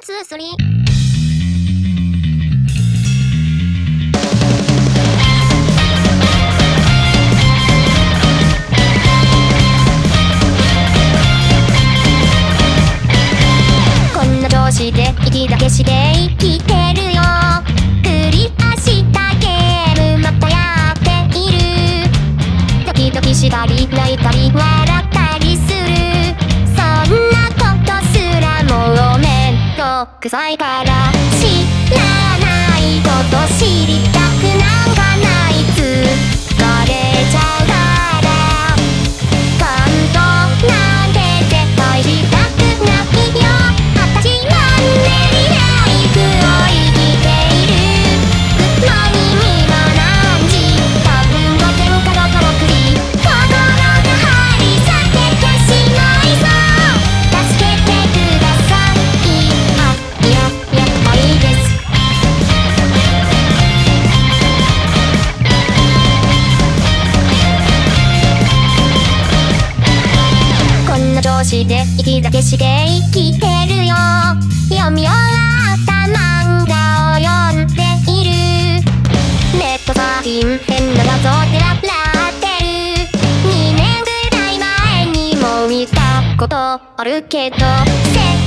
ツースリー。こんな調子で息だけして生きてるよ。クリアしたゲームまたやっている。ドキドキしたり泣いたり笑ったりする。そんなことすらもうめんどくさいから、知らないこと知りたくなんかない。疲れちゃうから感動なんて絶対したくないよ。私はねライフを生きている。グッモーニング今何時？多分午前かどこ6時。心が張り裂けてしまいそう。助けてください。あ、いや、やっぱいいです。こんな調子で息だけして生きてるよ。読み終わった漫画を読んでいる。ネットサーフィン変な画像でラッラってる。2年ぐらい前にも見たことあるけど、